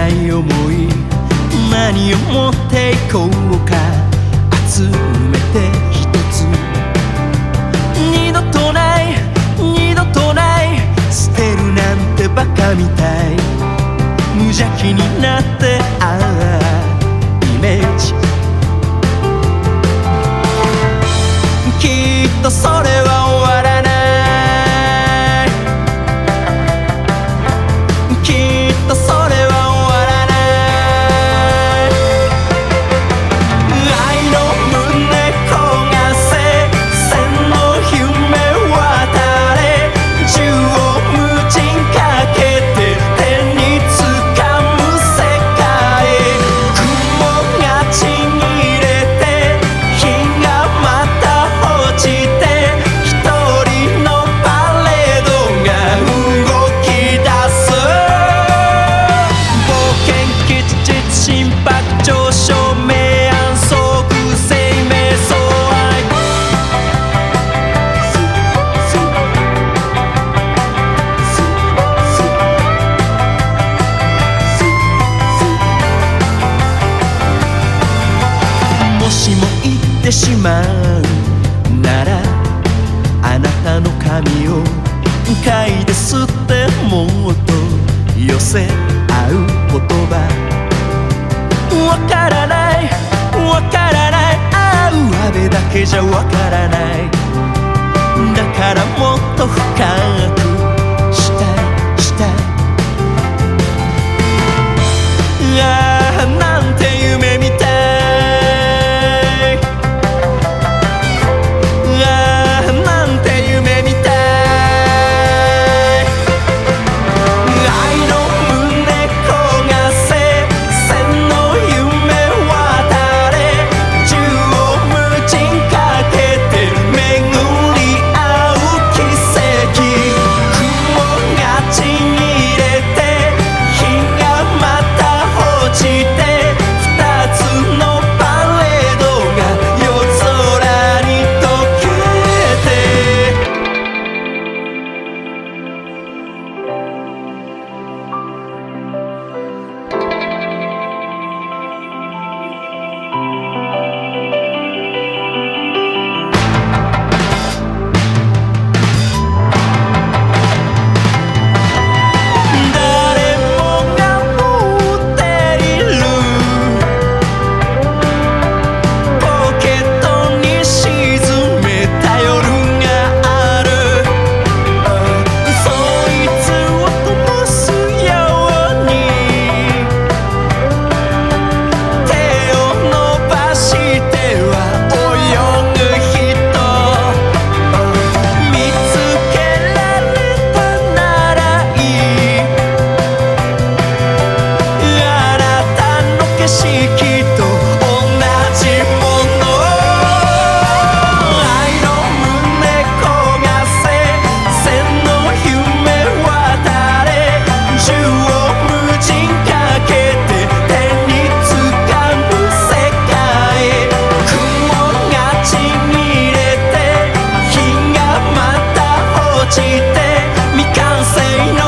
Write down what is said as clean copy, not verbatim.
ない想い、何を持っていこうか集めて一つ。二度とない二度とない捨てるなんてバカみたい。無邪気になってイメージ。きっとそれは終わらない。きっとそれは終わらない。愛の胸焦がせ千の夢渡れ、縦横無尽かけて手に掴む世界。雲がちぎれて日がまた落ちて、一人のパレードが動き出す。冒険基地心拍上昇明暗相互生命相愛。もしも言ってしまうなら、あなたの髪を嗅いで吸ってもっと寄せ合う言葉。わからないわからない、あうあべだけじゃわからない。だからもっと深くしたいしたい。ああなんて夢みたい。ああなんて夢みたい。愛の胸焦がせ千の夢渡れ、縦横無尽かけて巡り合う奇跡。雲がちぎれて日がまた落ちて、二つのパレードが夜空に溶けて。誰もが持っているポケットに沈めた夜がある。そいつを灯すように手を伸ばしては泳ぐ人。見つけられたならいい、あなたの景色と同じもの。愛の胸焦がせ千の夢渡れ、縦横無尽かけて手に掴む世界。雲がちぎれて日がまた落ちて、未完成の